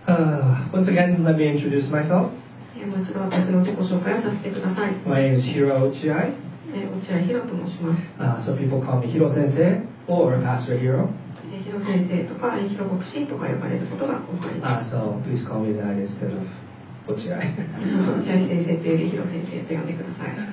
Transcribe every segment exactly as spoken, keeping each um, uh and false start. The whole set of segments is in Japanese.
Uh, once again, let me introduce myself. えーもう一度私の自己紹介をさせてください。 My name is Hiro Uchiai. えー落合ひろと申します。 Uh, so people call me Hiro Sensei or Pastor Hiro. えーひろ先生とか、えーひろ牧師とか呼ばれることが多くありま Uh, so please call me that instead of Uchiai. す。落合先生というよりひろ先生と呼んでください。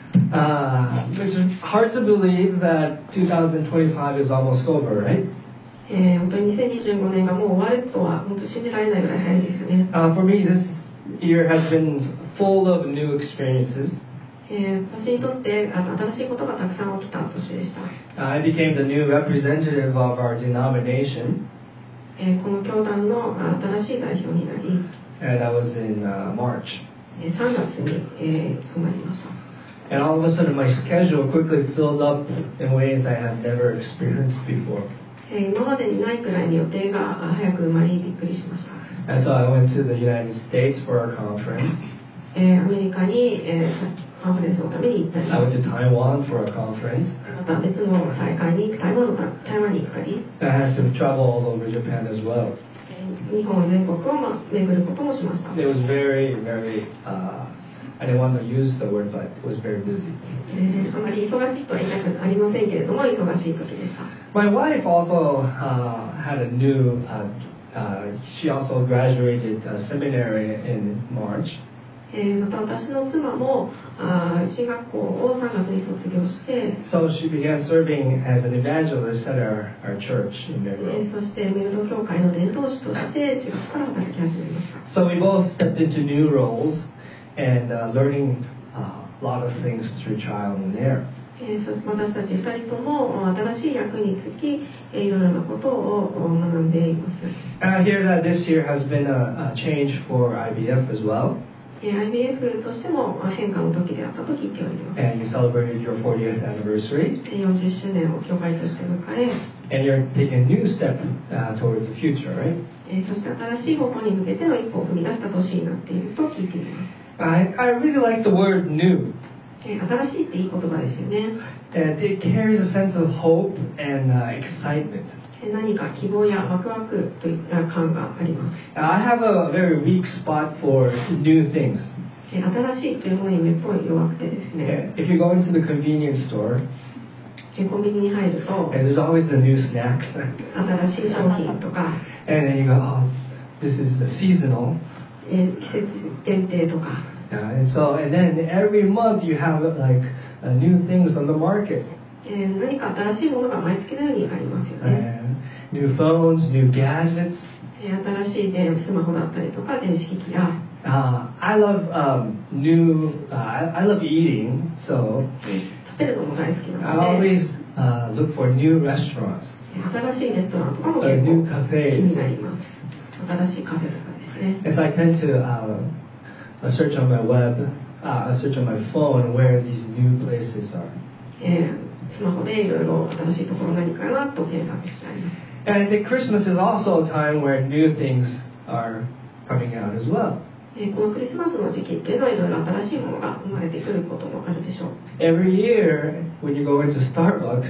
Uh, it's hard to believe that twenty twenty-five is almost over, right? えー本当ににせんにじゅうごねんがもう終わるとは本当信じられないぐらい早いですよね。 Uh, for me, this year has been full of new experiences. えー私にとってあの新しいことがたくさん起きた年でした。 Uh, I became the new representative of our denomination, えーこの教団のあ新しい代表になり、 and that was in uh, March. えーさんがつに、えー務まりました。 And all of a sudden, my schedule quickly filled up in ways I had never experienced before. えー今までにないくらいに予定があ早く埋まりびっくりしました。 And so I went to the United States for our conference. えーアメリカに、えーカンファレンスのために行ったり、 I went to Taiwan for our conference. また別の大会に台湾の台湾に行ったり、 I had to travel all over Japan as well. えー日本全国を、まあ、巡ることもしました。 It was very, very, uh, I didn't want to use the word, but it was very busy. えーあまり忙しいとは言いたくありませんけれども、忙しい時でした。 My wife also uh, had a new, uh, uh, she also graduated uh, seminary in March. えーまた私の妻もあー進学校をさんがつに卒業して、 So she began serving as an evangelist at our, our church in え Miro. ーそして目黒教会の伝道師としてしがつから働き始めました。 So we both stepped into new roles and uh, learning uh, a lot of things through trial and error. えーそ私たちふたりとも新しい役につき、えーいろいろなことを学んでいます。 And I hear that this year has been a, a change for I B F as well. えー アイビーエフ としてもまあ変化の時であったと聞いております。 And you celebrated your fortieth anniversary. えーよんじゅっしゅうねんを教会として迎え、 And you're taking a new step uh, towards the future, right? えーそして新しい方向に向けての一歩を踏み出した年になっていると聞いています。 I, I really like the word new. えー新しいっていい言葉ですよね。 And it carries a sense of hope and uh, excitement. えー何か希望やワクワクといった感があります。 I have a very weak spot for new things. えー新しいというものにめっぽい弱くてですね、 If you go into the convenience store, えーコンビニに入ると and there's always the new snacks. 新しい商品とか、 And then you go, oh, this is the seasonal. えー季節限定とか、 Uh, and so, and then every month you have like uh, new things on the market. えー何か新しいものが毎月のようにありますよね。 Uh, new phones, new gadgets. えー新しい電スマホだったりとか電子機器や、 Uh, I love um, new, uh, I, I love eating, so えー食べるのも大好き I なので、 always uh, look for new restaurants, えー新しいレストランとかも uh, 結 new 構気 cafes. になります。新しいカフェとかですね。 And so I tend to uh, uh, search on my web, uh, search on my phone where these new places are. えースマホでいろいろ新しいところ何かなと検索してあります。 And I think Christmas is also a time where new things are coming out as well. えーこのクリスマスの時期っていうのはいろいろ新しいものが生まれてくることもあるでしょう。 Every year when you go into Starbucks,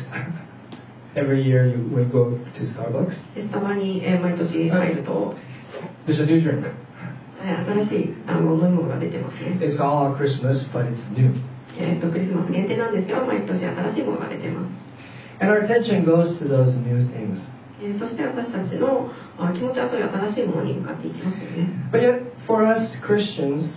every year you, when you go to Starbucks, でスタバに、えー毎年入ると、 there's a new drink. えー新しいあの飲み物が出てますね。 It's all Christmas, but it's new. えーとクリスマス限定なんですけど、毎年新しいものが出てます。 And our attention goes to those new things. えーそして私たちのあ気持ちはそういう新しいものに向かっていきますよね。 But yet, for us Christians,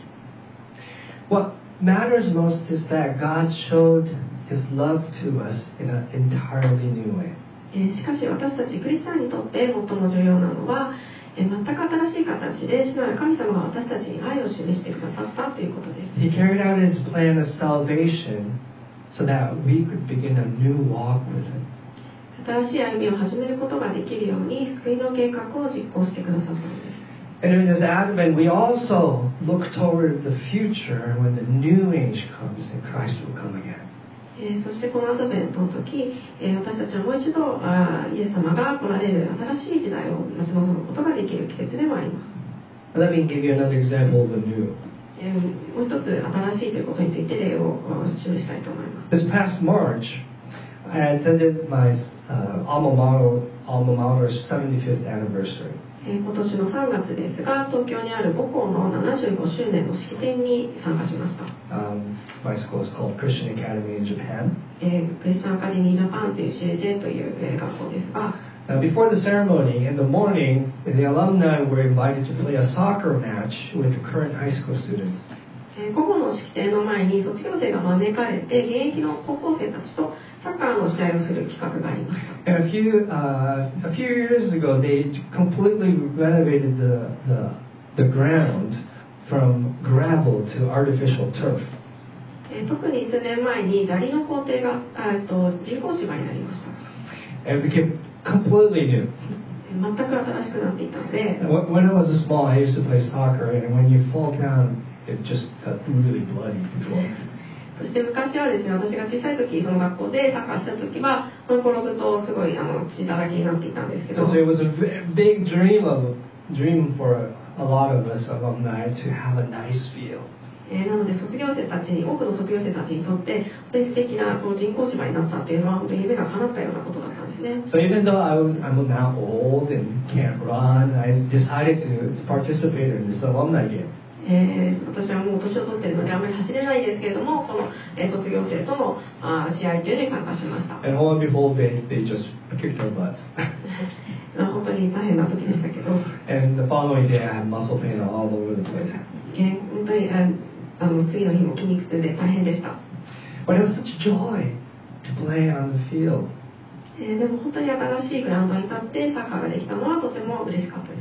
what matters most is that God showed His love to us in an entirely new way. えーしかし私たちクリスチャンにとって最も重要なのは、えー全く新しい形で主なる神様が私たちに愛を示してくださったということです。 He carried out His plan of salvation so that we could begin a new walk with Him. 新しい歩みを始めることができるように救いの計画を実行してくださったのです。 And in this Advent, we also look toward the future when the new age comes and Christ will come again. えーそしてこのアドベントの時、えー私たちはもう一度あイエス様が来られる新しい時代を待ち望むことができる季節でもあります。 Let me give you another example of the new. えーもう一つ新しいということについて例を示したいと思います。 This past March, I attended my uh, alma mater, alma mater's seventy-fifth anniversary. えー、今年のさんがつですが、東京にある母校のななじゅうごしゅうねんの式典に参加しました。 Um, my school is called Christian Academy in Japan. えー、クリスチャンアカデミージャパンという シーエージェー という、えー、学校ですが、 Uh, before the ceremony, in the morning, the alumni were invited to play a soccer match with the current high school students. えー、午後の式典の前に卒業生が招かれて、現役の高校生たちとサッカーの試合をする企画がありました。 And a few, uh, a few years ago, they completely renovated the, the, the ground from gravel to artificial turf. えー、特に数年前に砂利の工程がえーと人工芝になりました。 And it became completely new. 全く新しくなっていたので、 When I was small, I used to play soccer, and when you fall down, it just got really bloody before. そして昔はですね、私が小さい時、その学校でサッカーした時は、転ぶとすごいあの血だらけになっていたんですけど、 So it was a big dream of dream for a lot of us alumni to have a nice field. えー、なので卒業生たちに、多くの卒業生たちにとって本当に素敵なこう人工芝になったっていうのは本当に夢が叶ったようなことだったんですね。 So even though I was I'm now old and can't run, I decided to, to participate in this alumni game. えー、私はもう年を取っているのであまり走れないですけれども、この、えー、卒業生とのあ試合というのに参加しました。 And lo and behold, they, they just kicked our butts. 本当に大変な時でしたけど、 And the following day, I had muscle pain all over the place. えー、本当にああの次の日も筋肉痛で大変でした。 But it was such joy to play on the field. えー、でも本当に新しいグラウンドに立ってサッカーができたのはとても嬉しかったです。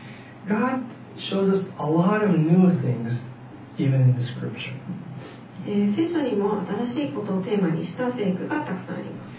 God shows us a lot of new things, even in the Scripture. えー、聖書にも新しいことをテーマにした聖句がたくさんあります。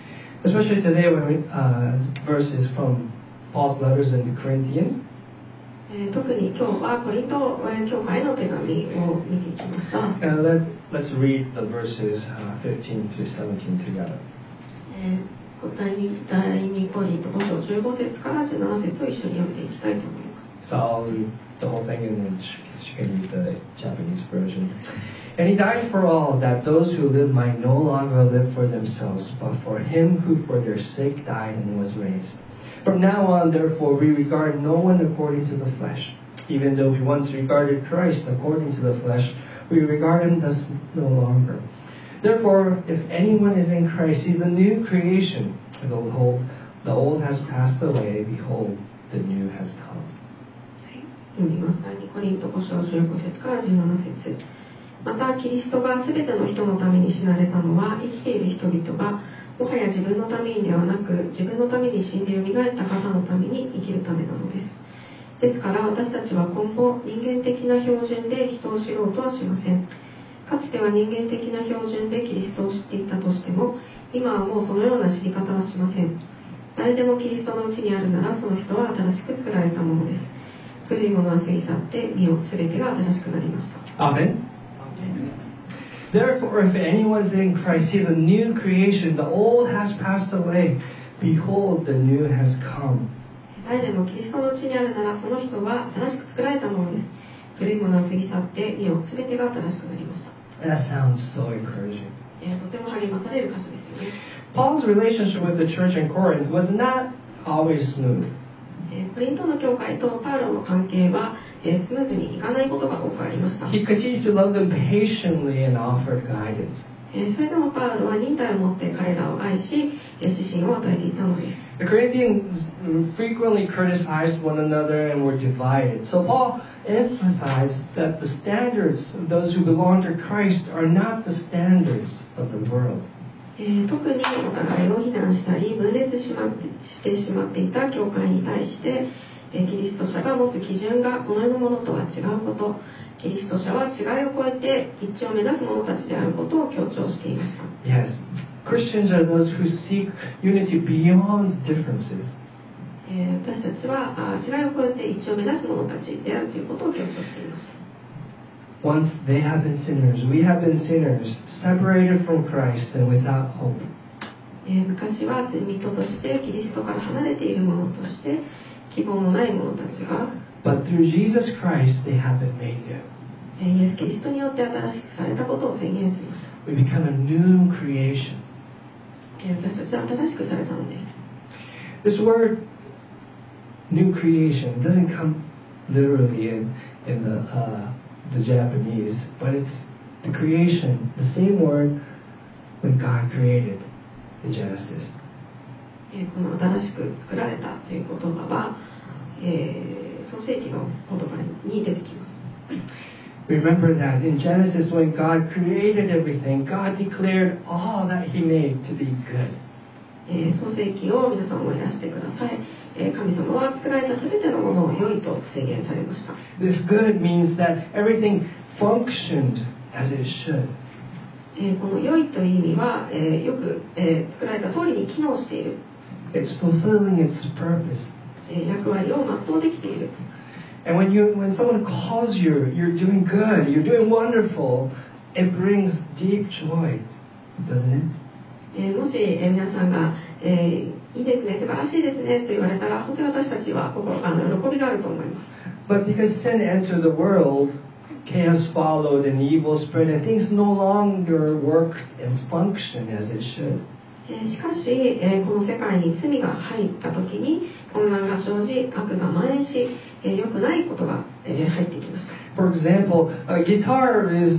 Especially today, when we, uh, verses from Paul's letters in the Corinthians. えー、特に今日はコリント教会の手紙を見ていきました。 Uh, let, let's read the verses uh, fifteen through seventeen together. えー、第二第二コリントご章じゅうご節からじゅうなな節を一緒に読んでいきたいと思います。 So I'll read the whole thing and then she can read the Japanese version. And he died for all, that those who live might no longer live for themselves, but for him who for their sake died and was raised. From now on, therefore, we regard no one according to the flesh. Even though we once regarded Christ according to the flesh, we regard him thus no longer. Therefore, if anyone is in Christ, he is a new creation. Behold, the old has passed away. Behold, the new has come. 読みます。第二コリントご章じゅうご節からじゅうなな節。またキリストがすべての人のために死なれたのは、生きている人々がもはや自分のためにではなく、自分のために死んでよみがえった方のために生きるためなのです。ですから私たちは今後、人間的な標準で人を知ろうとはしません。かつては人間的な標準でキリストを知っていたとしても、今はもうそのような知り方はしません。誰でもキリストのうちにあるなら、その人は新しく作られたものです。古いものは過ぎ去って、見よ、すべてが新しくなりました。 Amen. Therefore, if anyone is in Christ, he is a new creation. The old has passed away. Behold, the new has come. 誰でもキリストのうちにあるなら、その人は新しく作られたものです。古いものは過ぎ去って、見よ、すべてが新しくなりました。 That sounds so encouraging. えー、とても励まされる箇所ですよね。 Paul's relationship with the church in Corinth was not always smooth. えー、コリントの教会とパウロの関係は、えー、スムーズにいかないことが多くありました。 He continued to love them patiently and offered guidance. えー、それでもパウロは忍耐を持って彼らを愛し、えー、指針を与えていたのです。 The Corinthians frequently criticized one another and were divided. So Paul emphasized that the standards of those who belong to Christ are not the standards of the world. えー、特にお互いを非難したり分裂しまってしてしまっていた教会に対して、えー、キリスト者が持つ基準がこの世のものとは違うこと、キリスト者は違いを超えて一致を目指す者たちであることを強調していました。 Yes, Christians are those who seek unity beyond differences. えー、私たちはあ違いを超えて一致を目指す者たちであるということを強調していました。 Once they have been sinners, we have been sinners, separated from Christ and without hope. えー、昔は罪人としてキリストから離れている者として希望のない者たちが、 But through Jesus Christ, they have been made new. えー、イエス・キリストによって新しくされたことを宣言しました。 We become a new creation. えー、私たちは新しくされたのです。 This word new creation. It doesn't come literally in, in the, uh, the Japanese, but it's the creation, the same word when God created in Genesis. えーこの新しく作られたという言葉は、えー創世記の言葉に出てきます。 Remember that in Genesis, when God created everything, God declared all that He made to be good. えー創世記を皆さん思い出してください。えー神様は作られたすべてのものを良いと宣言されました。 This good means that everything functioned as it should. えーこの良いという意味は、えーよく、えー作られた通りに機能している。 It's fulfilling its purpose. えー役割を全うできている。 And when you, when someone calls you, you're doing good, you're doing wonderful, it brings deep joy, doesn't it? えーもし、えー皆さんが、えーいいですね、素晴らしいですねと言われたら、本当に私たちは心あの喜びがあると思います。 But because sin entered the world, chaos followed and evil spread, and things no longer worked and functioned as it should. えーしかし、えーこの世界に罪が入った時に混乱が生じ、悪が蔓延し、えー良くないことが、えー入ってきました。 For example, a guitar is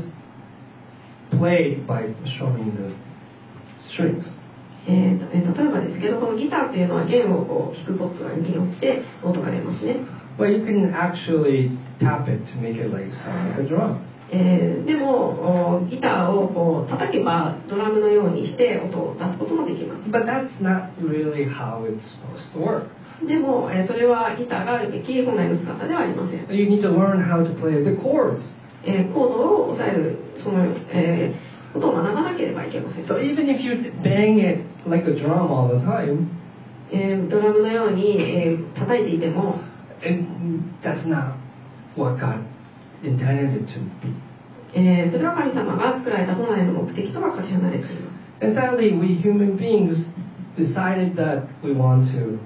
played by strumming the strings. えーえー例えばですけど、このギターというのは弦をこう弾くことによって音が出ますね。 But you can actually tap it to make it like sound like a drum. えーでもおギターをこう叩けばドラムのようにして音を出すこともできます。 But that's not really how it's supposed to work. でも、えーそれはギターがあるべき本来の姿ではありません。 You need to learn how to play the chords. えーコードを押さえるその、えーことを学ばなければいけません。 So even if you bang it like a drum all the time, えードラムのように、えー叩いていても、 and that's not what God intended it to be. えーそれは神様が作られた本来の目的とはかけ離れています。 And sadly, we human beings decided that we want to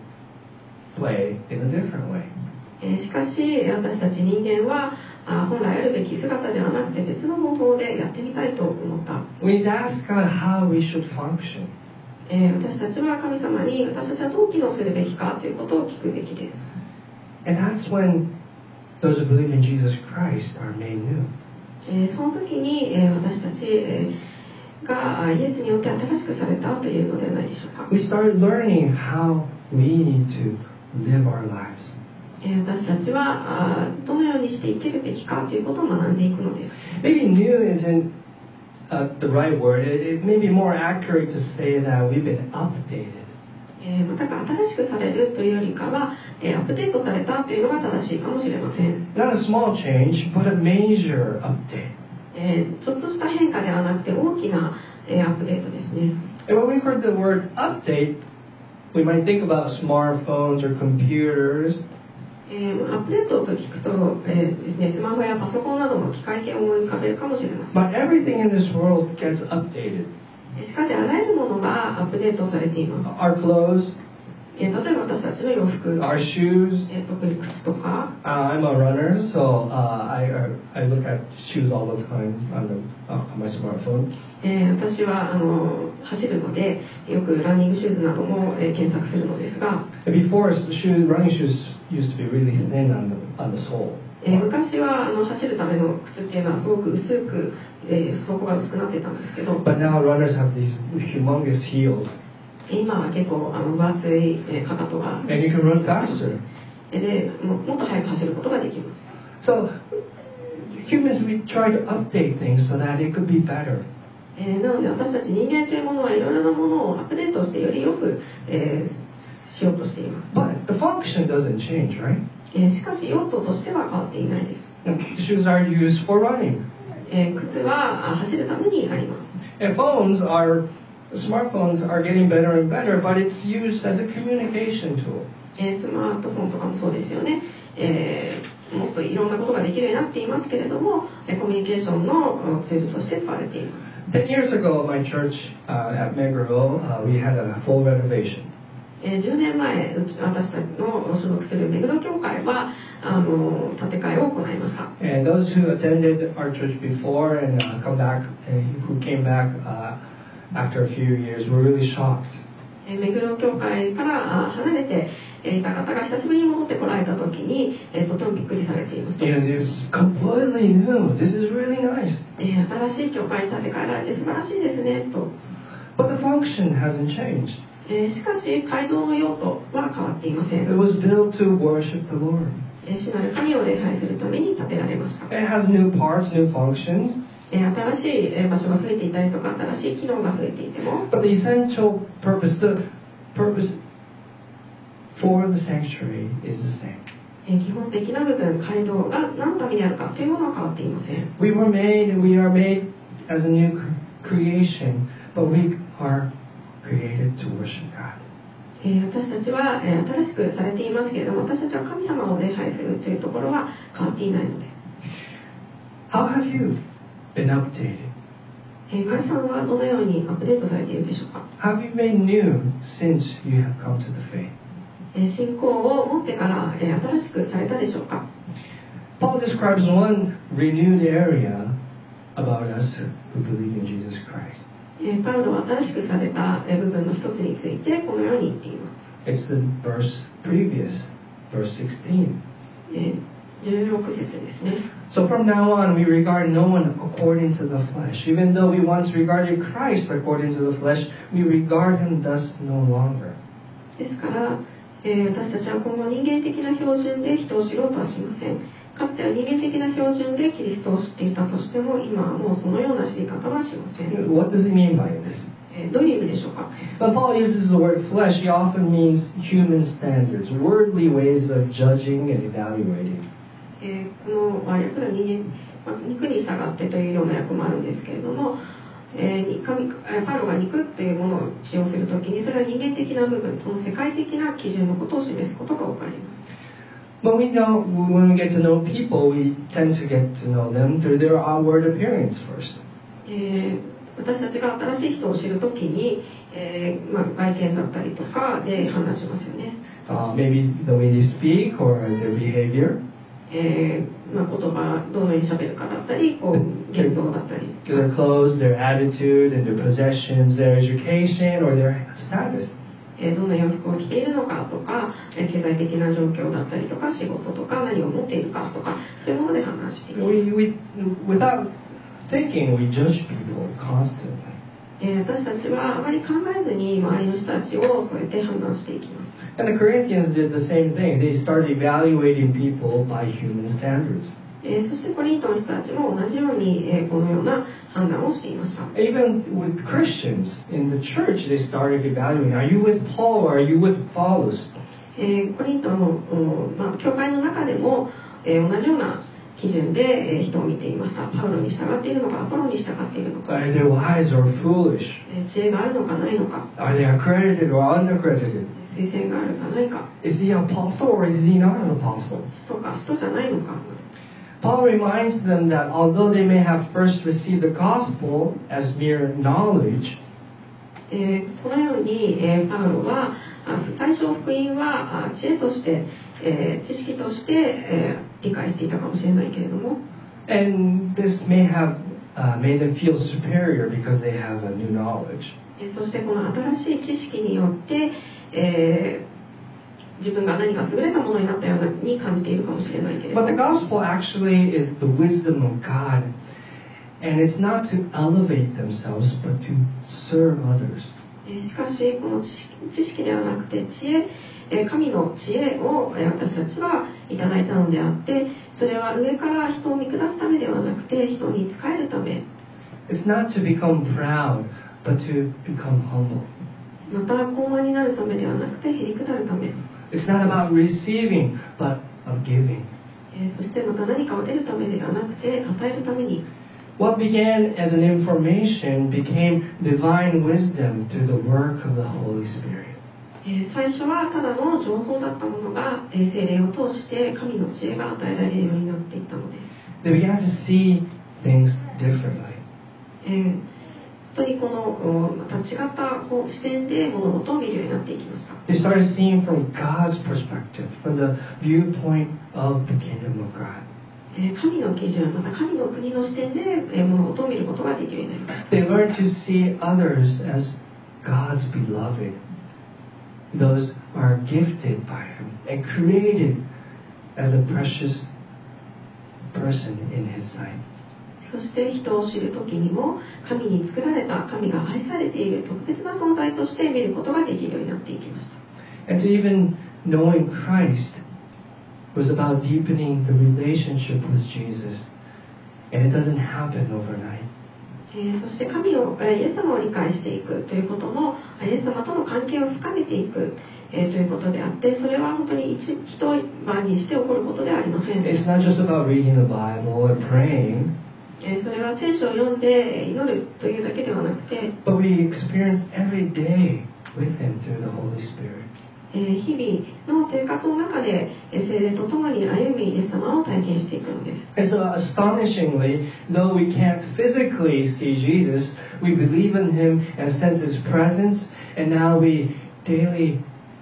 play in a different way. えーしかし私たち人間はあ本来あるべき姿ではなくて別の方法でやってみたいと思った。 We need to ask God how we should function. えー私たちは神様に私たちはどう機能するべきかということを聞くべきです。 And that's when those who believe in Jesus Christ are made new. えーその時に、えー私たち、えーがあイエスによって新しくされたというのではないでしょうか。 We start learning how we need to live our lives. えー私たちはあどのようにして生きるべきかということを学んでいくのです。 Maybe new isn't uh, the right word. It, it may be more accurate to say that we've been updated. えーまた新しくされるというよりかは、えーアップデートされたというのが正しいかもしれません。 Not a small change, but a major update. えーちょっとした変化ではなくて大きな、えーアップデートですね。 And when we've heard the word update, we might think about smartphones or computers. えーアップデートと聞くと、えーですね、スマホやパソコンなどの機械系を思い浮かべるかもしれません。 But everything in this world gets updated. しかしあらゆるものがアップデートされています。 Our clothes, えー例えば私たちの洋服、 our shoes. えー特に靴とか、 Uh, I'm a runner, so uh, I, I look at shoes all the time on, the, uh, on my smartphone. えー私はあの走るのでよくランニングシューズなども、えー検索するのですが、 And before, the shoe, running shoes used to be really thin on the, on the sole. えー昔はあの走るための靴っていうのはすごく薄く、えー底が薄くなってたんですけど、 But now runners have these humongous heels, 今は結構あの分厚い、えーかかとが and you can run faster. でももっと速く走ることができます。 So humans, we try to update things so that it could be better. えーなので私たち人間というものはいろいろなものをアップデートしてよりよく、えーしようとしています。 But the function doesn't change, right? えーしかし用途としては変わっていないです。 And shoes are used for running. えー靴はあ走るためにあります。 And phones are, smartphones are getting better and better, but it's used as a communication tool. えースマートフォンとかもそうですよね。えーもっといろんなことができるようになっていますけれども、えーコミュニケーションのツールとして使われています。 Ten years ago, my church uh, at Meguro, uh, we had a full renovation. えーじゅうねんまえ、うち私たちの所属する目黒教会はあの建て替えを行いました。 And those who attended our church before and uh, come back, and who came back uh, after a few years, were really shocked. えー目黒教会からあ離れて、 いた方が久しぶりに戻ってこられた時に、えー、とてもびっくりされていました。 You know, it's completely new. This is really nice. えー、新しい教会に建て替えられて素晴らしいですねと。 But the function hasn't changed. えー、しかし街道の用途は変わっていません。 It was built to worship the Lord. えー、主なる神を礼拝するために建てられました。 It has new parts, new functions. えー、新しい、えー、場所が増えていたりとか新しい機能が増えていても、 But the essential purpose, the purpose for the sanctuary is the same. えー、基本的な部分、街道が何のためにあるかというものは変わっていません。 We were made and we are made as a new creation, but we are created to worship God. えー、私たちは、えー、新しくされていますけれども、私たちは神様を礼拝するというところは変わっていないのです。 How have you been updated? えー、皆さんはどのようにアップデートされているでしょうか。 Have you been new since you have come to the faith? えー、信仰を持ってから、えー、新しくされたでしょうか。 Paul describes one renewed area about us who believe in Jesus Christ. えー、パウロは新しくされた部分の一つについてこのように言っています。 It's the verse previous, verse sixteen. えーじゅうろく節ですね。 So from now on, we regard no one according to the flesh. Even though we once regarded Christ according to the flesh, we regard him thus no longer. ですから、えー、私たちは今後人間的な標準で人を知ろうとはしません。かつては人間的な標準でキリストを知っていたとしても、今はもうそのような知り方はしません。 What does he mean by this? えー、どういう意味でしょうか。 When Paul uses the word flesh, he often means human standards, worldly ways of judging and evaluating. えー、この訳では人間、まあ、肉に従ってというような訳もあるんですけれども、えー、神パウロが肉というものを使用するときに、それは人間的な部分、この世界的な基準のことを示すことが多くあります。 When we know, when we get to know people, we tend to get to know them through their outward appearance first. えー、私たちが新しい人を知るときに、えーまあ、外見だったりとかで判断しますよね。 Uh, maybe the way they speak or their behavior. えーまあ、言葉どのように喋るかだったり、こう言動だったり、 Their clothes, their attitude, and their possessions, their education, or their status. えー、どんな洋服を着ているのかとか、えー、経済的な状況だったりとか、仕事とか何を持っているかとか、そういうもので判断しています。 We, we, without thinking, we judge people constantly. えー、私たちはあまり考えずに周りの人たちをそうやって判断していきます。 And the Corinthians did the same thing. They started evaluating people by human standards. えー、そしてコリントの人たちも同じように、えー、このような判断をしていました。 Even with Christians in the church, they started evaluating. Are you with Paul or are you with Apollos? えー、コリントの、まあ、教会の中でも、えー、同じような基準で、えー、人を見ていました。パウロに従っているのか、アポロに従っているのか、 Are they wise or foolish? えー、知恵があるのかないのか、 Are they accredited or unaccredited? 推薦があるかないか、 Is he an apostle or is he not an apostle? 使徒か使徒じゃないのか。 Paul reminds them that although they may have first received the gospel as mere knowledge, えー、このように、えー、パウロは最初福音は知恵として、えー、知識として、えー、理解していたかもしれないけれども、 and this may have uh, made them feel superior because they have a new knowledge. えー、そしてこの新しい知識によって、えー自分が何か優れたものになったように感じているかもしれないけれど But the も、 gospel actually is the wisdom of God, and it's not to elevate themselves, but to serve others. えーしかしこの知識、知識ではなくて知恵、えー神の知恵をえー私たちはいただいたのであって、それは上から人を見下すためではなくて人に仕えるため、 It's not to become proud, but to become humble. また高慢になるためではなくてへりくだるため、 It's not about receiving, but of giving. えーそしてまた何かを得るためではなくて与えるために、 What began as an information became divine wisdom through the work of the Holy Spirit. えー最初はただの情報だったものが、えー聖霊を通して神の知恵が与えられるようになっていったのです。 They began to see things differently. えー本当にこのおまた違ったこう視点で物事を見るようになっていきました。 They started seeing from God's perspective, from the viewpoint of the kingdom of God. えー神の基準、また神の国の視点で、えー物事を見ることができるようになりました。 They learned to see others as God's beloved those are gifted by Him and created as a precious person in His sight. そして人を知るときにも神に作られた、神が愛されている特別な存在として見ることができるようになっていきました。 And to even knowing Christ was about deepening the relationship with Jesus. And it doesn't happen overnight. えー、そして神を、えー、イエス様を理解していくということも、イエス様との関係を深めていく、えー、ということであって、それは本当に一一晩にして起こることではありません。 It's not just about reading the Bible or praying. えー、それは聖書を読んで祈るというだけではなくて、 But we experience every day with Him through the Holy Spirit. えー、日々の生活の中で、えー、聖霊とともに歩み、イエス様を体験していくのです。 And so astonishingly, though we can't physically see Jesus, we believe in Him and sense His presence, and now we daily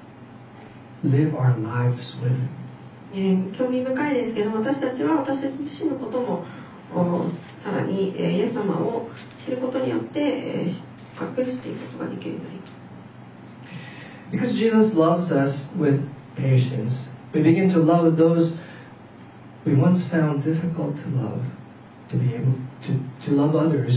live our lives with Him. えー、興味深いですけど、私たちは私たち自身のこともさらに、えー、イエス様を知ることによって、えー、隠していくことができるようになります。 Because Jesus loves us with patience, we begin to love those we once found difficult to love, to be able to, to love others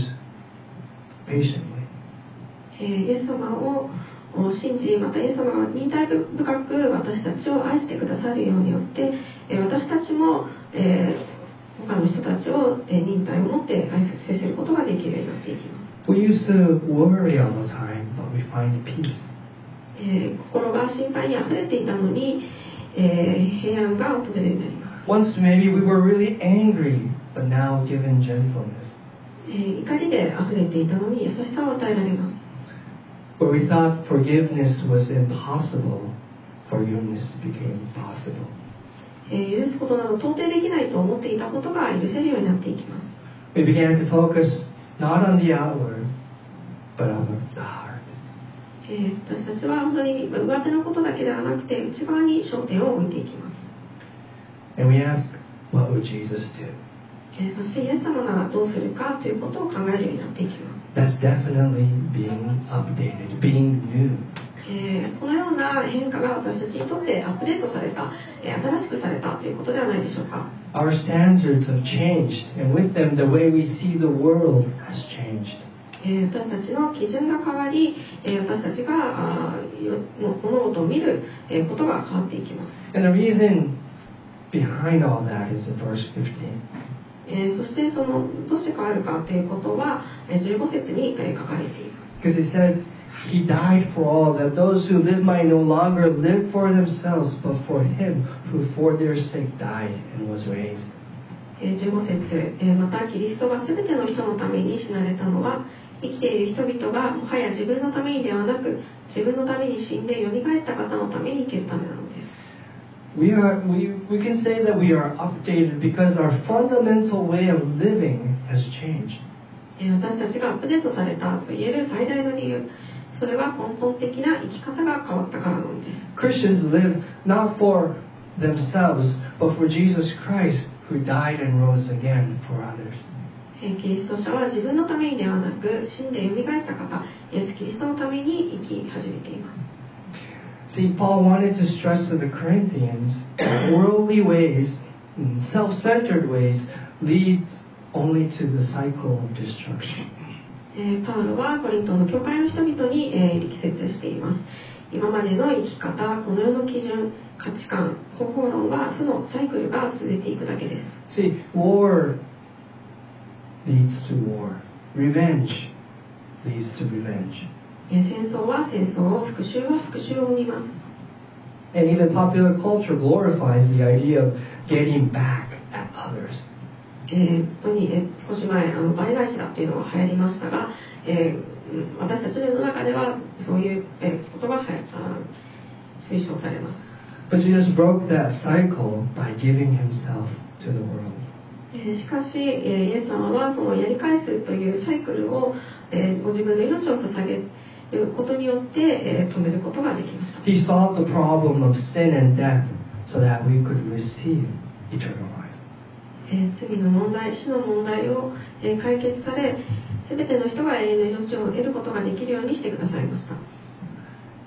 patiently. えー、イエス様を信じ、またイエス様が忍耐深く私たちを愛してくださるようによって、えー、私たちも、えー、他の人たちを、えー、忍耐を持って愛接することができるようになっていきます。 We used to worry all the time, but we find peace. えー、心が心配にあふれていたのに、えー、平安が訪れるようになります。 Once maybe we were really angry, but now given gentleness. えー、怒りであふれていたのに優しさを与えられます。 Where we thought forgiveness was impossible, forgiveness became possible. えー、許すことなど到底できないと思っていたことが許せるようになっていきます。 We began to focus not on the outward, but on the heart. えー、私たちは本当に上手のことだけではなくて内側に焦点を置いていきます。 And we ask, what would Jesus do? えー、そしてイエス様ならどうするかということを考えるようになっていきます。 That's definitely being updated, being new. えー、このような変化が私たちにとってアップデートされた、えー、新しくされたということではないでしょうか。 Our standards have changed, and with them the way we see the world has changed. えー、私たちの基準が変わり、えー、私たちがあ物事を見る、えー、ことが変わっていきます。 And the reason behind all that is in verse fifteen. えー、そしてそのどうして変わるかということはじゅうご節に書かれています。 Because it says, He died for all, that those who live might no longer live for themselves, but for Him who for their sake died and was raised. じゅうご節、またキリストがすべての人のために死なれたのは、生きている人々がもはや自分のためにではなく、自分のために死んでよみがえった方のために生きるためなのです。 We are, we, we can say that we are updated because our fundamental way of living has changed. 私たちがアップデートされたと言える最大の理由、それは根本的な生き方が変わったからなのです。 Christians live not for themselves, but for Jesus Christ, who died and rose again for others. キリスト者は自分のためにではなく、死んでよみがえった方、イエス・キリストのために生き始めています。 See, Paul wanted to stress to the Corinthians that worldly ways, self-centered ways, leads only to the cycle of destruction. えー、パウロはコリントの教会の人々に、えー、力説しています。今までの生き方、この世の基準、価値観、方法論は負のサイクルが続いていくだけです。 See, war leads to war. Revenge leads to revenge. えー、戦争は戦争を、復讐は復讐を生みます。 And even popular culture glorifies the idea of getting back at others. えー、本当に、えー、少し前あの倍返しだっていうのが流行りましたが、えー、私たちの世の中ではそういう、えー、ことがはやあ推奨されます。 But Jesus broke that cycle by giving Himself to the world. えー、しかし、えー、イエス様はそのやり返すというサイクルを、えー、ご自分の命を捧げることによって、えー、止めることができました。 He solved the problem of sin and death so that we could receive eternal life. えー、罪の問題、死の問題を、えー、解決され、すべての人が永遠の命を得ることができるようにしてくださいました。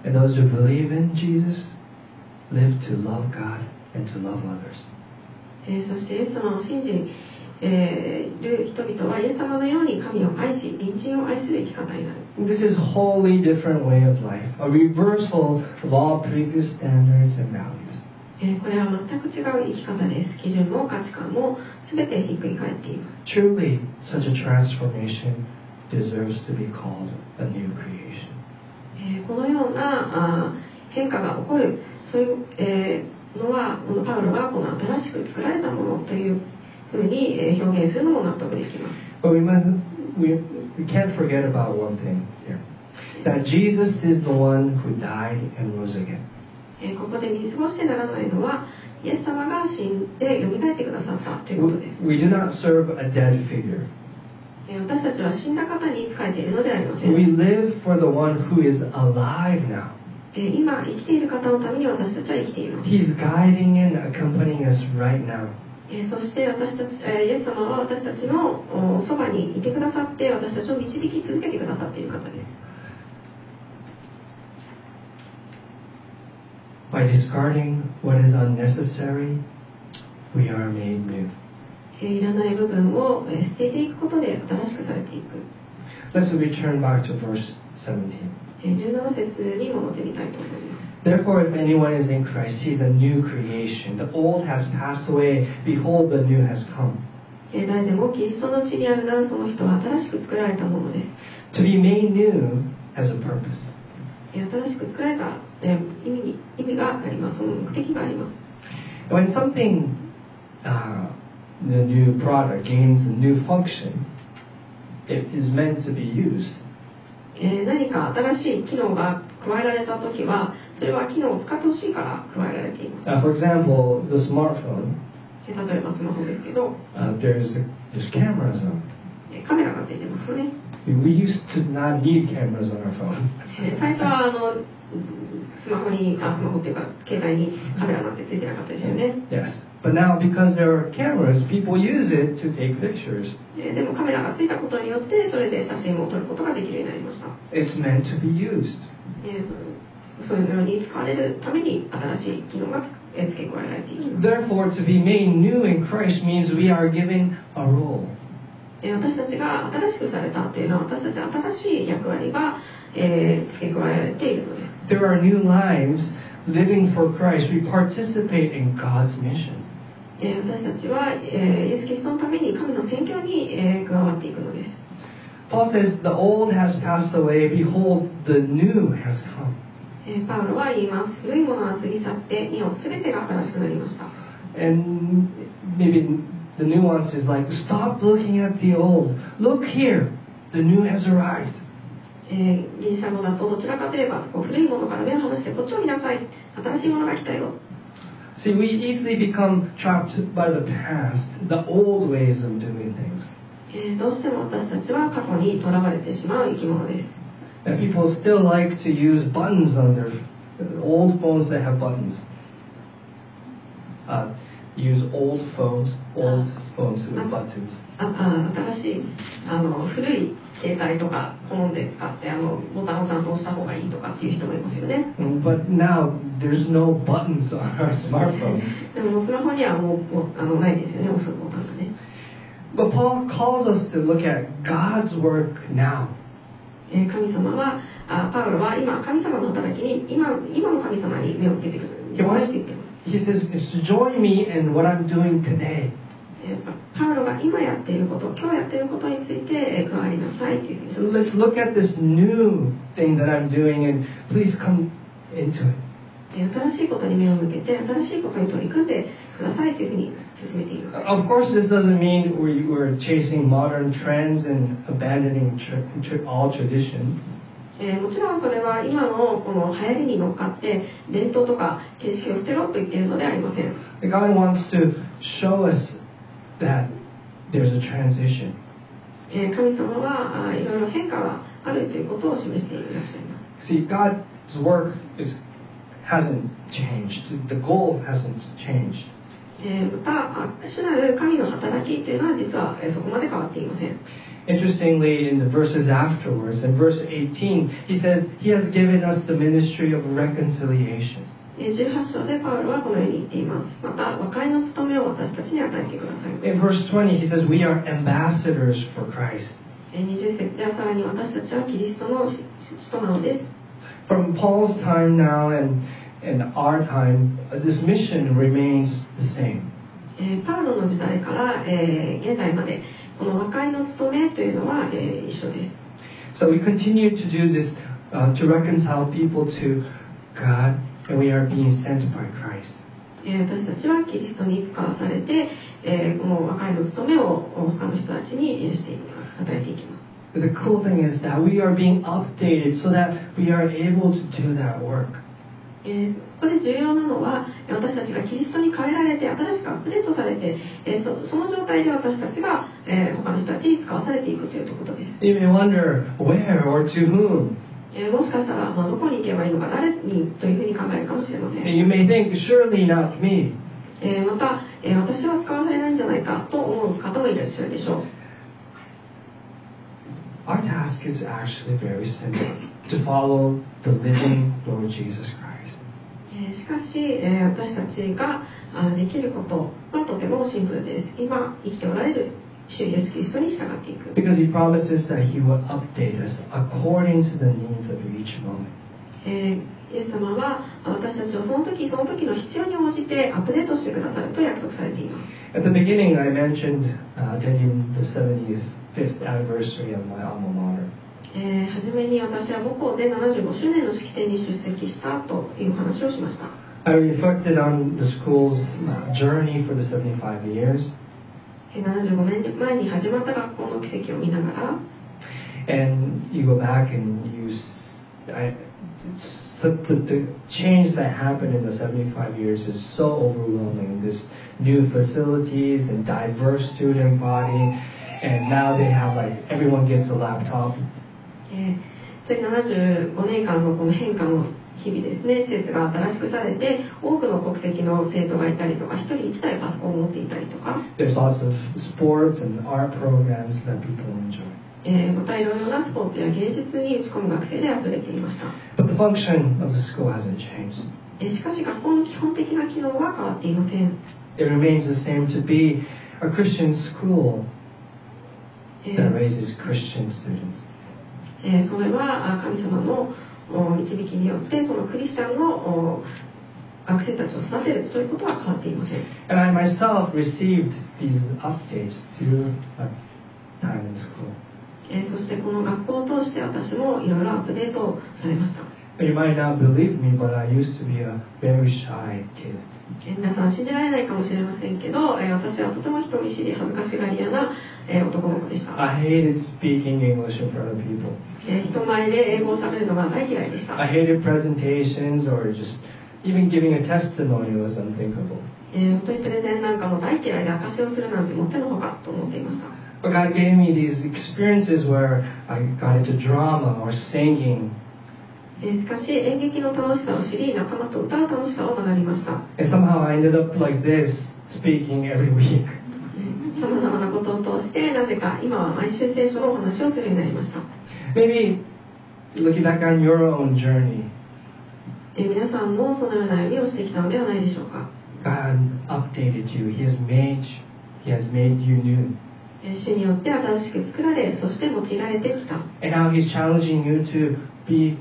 And those who believe in Jesus live to love God and to love others. えー、そしてイエス様を信じ、えー、る人々はイエス様のように神を愛し、隣人を愛する生き方になる。 This is a wholly different way of life, a reversal of all previous standards and values. えー、これは全く違う生き方です。基準も価値観も全てひっくり返っています。 Truly, such a transformation deserves to be called a new creation. えー、このようなあ変化が起こる、そういう、えー、のは、このパウロがこの新しく作られたものというふうに、えー、表現するのも納得できます。 But we must, we, we can't forget about one thing here. That Jesus is the one who died and rose again. えー、ここで見過ごしてならないのは、イエス様が死んで蘇ってくださったということです。 We, we do not serve a dead figure. えー、私たちは死んだ方に仕えているのではありません。 We live for the one who is alive now. えー、今生きている方のために私たちは生きています。 He's guiding and accompanying us right now. えー、そして私たち、えー、イエス様は私たちのそばにいてくださって、私たちを導き続けてくださっている方です。 By discarding what is unnecessary, we are made new. えー、いらない部分を、えー、捨てていくことで新しくされていく。 Let's return back to verse seventeen. えー、じゅうなな節に戻ってみたいと思います。 Therefore, if anyone is in Christ, he is a new creation. The old has passed away. Behold, the new has come. えー、誰でもキリストの地にあるならその人は新しく作られたものです。 To be made new has a purpose. えー、新しく作られた、えー、意味に意味があります。その目的があります。 When something, uh, the new product gains a new function, it is meant to be used. えー、何か新しい機能が加えられたときは、それは機能を使ってほしいから加えられています。 Uh, for example, the smartphone. えー、例えばスマホですけど、 Uh, there's there's cameras on. えー、カメラがついてますよね。 We used to not need cameras on our phones. えー、最初はあのスマホにあスマホっていうか携帯にカメラなんてついてなかったですよね。 Yes, but now because there are cameras, people use it to take pictures. えー、でもカメラがついたことによってそれで写真を撮ることができるようになりました。 It's meant to be used. えー、そういうように使われるために新しい機能が付け加えられている。 Therefore, to be made new in Christ means we are given a role. 私たちが新しくされたというのは私たち新しい役割が、えー、付け加えられているのです。 There are new lives living for Christ. We participate in God's mission. えー、私たちは、えー、イエス・キリストのために神の宣教に、えー、加わっていくのです。 Paul says, the old has passed away. Behold, the new has come. えー、パウロは言います。古いものは過ぎ去って見よすべてが新しくなりました。 And maybe the nuance is like, stop looking at the old. Look here. The new has arrived. えー、ギリシャ語だとどちらかといえばこう古いものから目を離してこっちを見なさい。新しいものが来たよ。 See, we easily become trapped by the past, the old ways of doing things. えー、どうしても私たちは過去にとらわれてしまう生き物です。 And people still like to use buttons on their old phones that have buttons. Uh, use old phones, old phones with buttons. ああ新しいあの古い携帯とか好んで使ってあのボタンをちゃんと押した方がいいとかっていう人もいますよね。 But now there's no buttons on our smartphones. でもスマホにはもうもうあのないですよね、押すボタンがね。 But Paul calls us to look at God's work now. えー、神様はあパウロは今神様の働きに今今の神様に目をつけてくる。 He wants, he says, join me in what I'm doing today. えー、パウロが今やっていること、今日やっていることについて加わりなさいというふうに。 Let's look at this new thing that I'm doing and please come into it. 新しいことに目を向けて新しいことに取り組んでくださいというふうに進めている。 Of course, this doesn't mean we, we're chasing modern trends and abandoning tr- tr- all tradition. えー、もちろんそれは今のこの流行りに乗っかって伝統とか形式を捨てろと言っているのではありません。 God wants to show us that there's a transition. えー、神様はあいろいろ変化があるということを示していらっしゃいます。 See, God's work is, hasn't changed. The goal hasn't changed. えー、また主なる神の働きというのは実は、えー、そこまで変わっていません。 Interestingly, in the verses afterwards, in verse eighteen, he says, He has given us the ministry of reconciliation. じゅうはち章でパウロはこのように言っています。また、和解の務めを私たちに与えてくださいました。 In verse twenty, he says, We are ambassadors for Christ. にじゅう節ではさらに私たちはキリストの使徒なのです。 From Paul's time now and, and our time, this mission remains the same. パウロの時代から、えー、現代までこの和解の務めというのは、えー、一緒です。 So we continue to do this uh, to reconcile people to God, and we are being sent by Christ. 私たちはキリストに使わされて、えー、この和解の務めを他の人たちにしていきます、与えていきます。 The cool thing is that we are being updated so that we are able to do that work. えー、ここで重要なのは私たちがキリストに変えられて新しくアップデートされて、えー、そ, その状態で私たちが、えー、他の人たちに使わされていくということです。 You may wonder where or to whom. えー、もしかしたら、まあ、どこに行けばいいのか誰にというふうに考えるかもしれません。 You may think, surely not me. えー、また、えー、私は使わされないんじゃないかと思う方もいらっしゃるでしょう。 Our task is actually very simple, to follow the living Lord Jesus Christ. しかし、えー、私たちができることはとてもシンプルです。今生きておられる主イエスキリストに従っていく。 Because He promises that He will update us according to the needs of each moment. えー、イエス様は私たちをその時その時の必要に応じてアップデートしてくださると約束されています。 At the beginning, I mentioned uh, attending the seventieth-fifth anniversary of my alma mater. えー、初めに私は母校でななじゅうごしゅうねんの式典に出席したという話をしました。 I reflected on the school's journey for the seventy-five years. ななじゅうごねんまえに始まった学校の奇跡を見ながら、 And you go back and you, I, so the, the change that happened in the seventy-five years is so overwhelming. This new facilities and diverse student body, and now they have like everyone gets a laptop. えー、ななじゅうごねんかんのこの変化の日々ですね、施設が新しくされて多くの国籍の生徒がいたりとか、一人一台パソコンを持っていたりとか、 There's lots of sports and art programs that people enjoy. えー、またいろいろなスポーツや芸術に打ち込む学生で溢れていました。 But the function of the school hasn't changed. えー、しかし学校の基本的な機能は変わっていません。 It remains the same to be a Christian school that raises Christian students. えー、それは神様の導きによってそのクリスチャンの学生たちを育てる、そういうことは変わっていません。 And I myself received these updates through my time in school. えー、そしてこの学校を通して私もいろいろアップデートされました。 You might not believe me, but I used to be a very shy kid. えー、皆さん信じられないかもしれませんけど、えー、私はとても人見知り、恥ずかしがり屋な、えー、男の子でした。 I hated speaking English in front of people. えー、人前で英語を喋るのが大嫌いでした。 I hated presentations or just even giving a testimony was unthinkable. えー、本当にプレゼンなんかも大嫌いで証しをするなんてもってのほかと思っていました。 But God gave me these experiences where I got into drama or singing. えー、しかし演劇の楽しさを知り、仲間と歌う楽しさを学びました。 And somehow I ended up like this, speaking every week. さまざまなことを通してなぜか今は毎週聖書のお話をするようになりました。 Maybe looking back on your own journey, えー、皆さんもそのような歩みをしてきたのではないでしょうか。 God updated you. He has made, He has made you new. えー、主によって新しく作られ、そして用いられてきた。 And now He's challenging you to be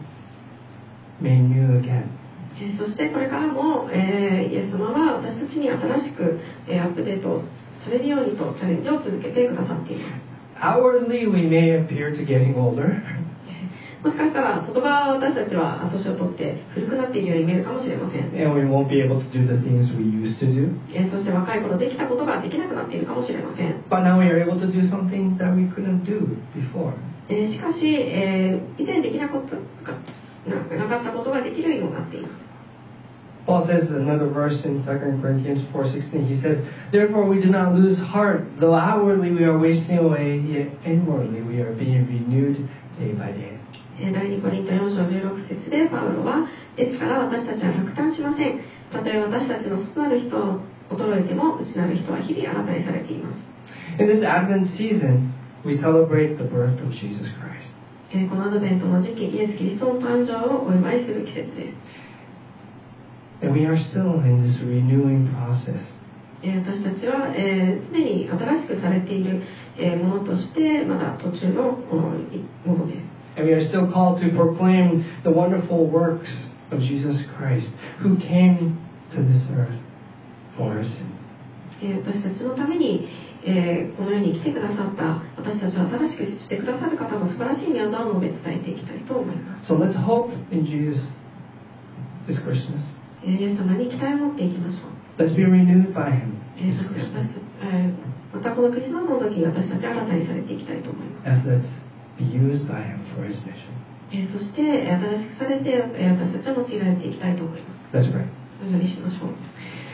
made new again. えー、そしてこれからも、えー、イエス様は私たちに新しく、えー、アップデートされるようにとチャレンジを続けてくださっています。 Outwardly, we may appear to getting older. もしかしたら外側は私たちは年を取って古くなっているように見えるかもしれません。 And we won't be able to do the things we used to do. えー、そして若い頃できたことができなくなっているかもしれません。 But now we are able to do something that we couldn't do before. えー、しかし、えー、以前できなかったなかったことができるようになっています。 Paul says another verse in Second Corinthians four sixteen. He says, "Therefore we do not lose heart, though outwardly we are wasting away, yet inwardly we are being renewed day by day." 第二コリントよん章じゅうろく節でパウロは、ですから私たちは落胆しません。たとえ私たちの外なる人を衰えても内なる人は日々新たにされています。 In this Advent season, we celebrate the birth of Jesus Christ. えーこのアドベントの時期、イエス・キリストの誕生をお祝いする季節です。 And we are still in this renewing process. えー私たちは、えー常に新しくされている、えーものとしてまだ途中のこのものです。 And we are still called to proclaim the wonderful works of Jesus Christ, who came to this earth for our sin. えー私たちのために、えーこの世に来てくださった私たちを新しくしてくださる方の素晴らしい御業を述べ伝えていきたいと思います。 So let's hope in Jesus this Christmas. えーイエス様に期待を持っていきましょう。 Let's be renewed by Him えー this そして Christmas. 私たち、えーまたこのクリスマスの時に私たち新たにされていきたいと思います。 And let's be used by Him for His mission. えーそしてえー新しくされてえー私たちは用いられていきたいと思います。 Let's pray. お祈りしましょう。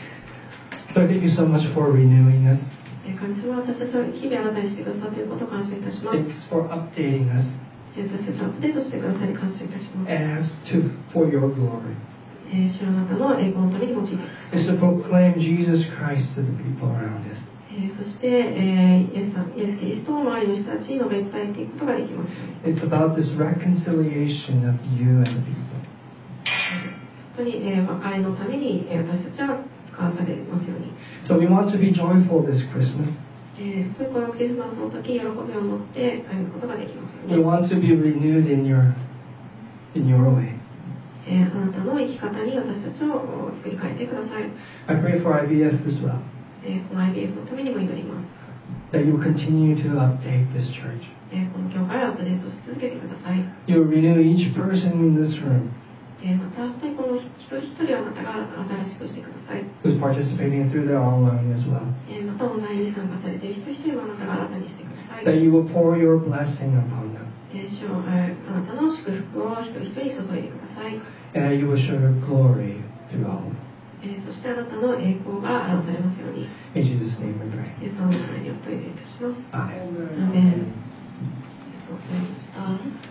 Lord, thank you so much for renewing us. えー神様は私たちを日々新たにしてくださっていることを感謝いたします。 Thanks for updating us えー私たちをアップデートしてくださり感謝いたします。 and as to for your glory. えー主よあなたの栄光のために用いてください。 Is to proclaim Jesus Christ to the people around us. えーそして、えーイエスさん、イエス・キリストを周りの人たちに述べ伝えていくことができますように。 It's about this reconciliation of you and the people. 本当に、えー和解のために、えー私たちは使わされますように。 So we want to be joyful this Christmas. えー、本当にこのクリスマスの時、喜びを持って歩むことができますよう We に。 want to be renewed in your in your way. えーあなたの生き方に私たちを作り変えてください。 I pray for I B F as well, えーこの アイビーエフ のためにも祈ります。 that you continue to update this church. えーこの教会をアップデートし続けてください。 You renew each person in this room えーまた、本当にこの一人一人あなたが新しくしてください。 who's participating through their online as well. えーまた、オンラインに参加されている一人一人もあなたが新たにしてください。 That you will pour your blessing upon them. えー主よえーあなたの祝福を一人一人に注いでください。 And that you will show your glory through all of them. えーそしてあなたの栄光が表されますように。 In Jesus' name we pray. イエス様の名前にお祈りいたします。 Amen. アーメン。ありがとうございました。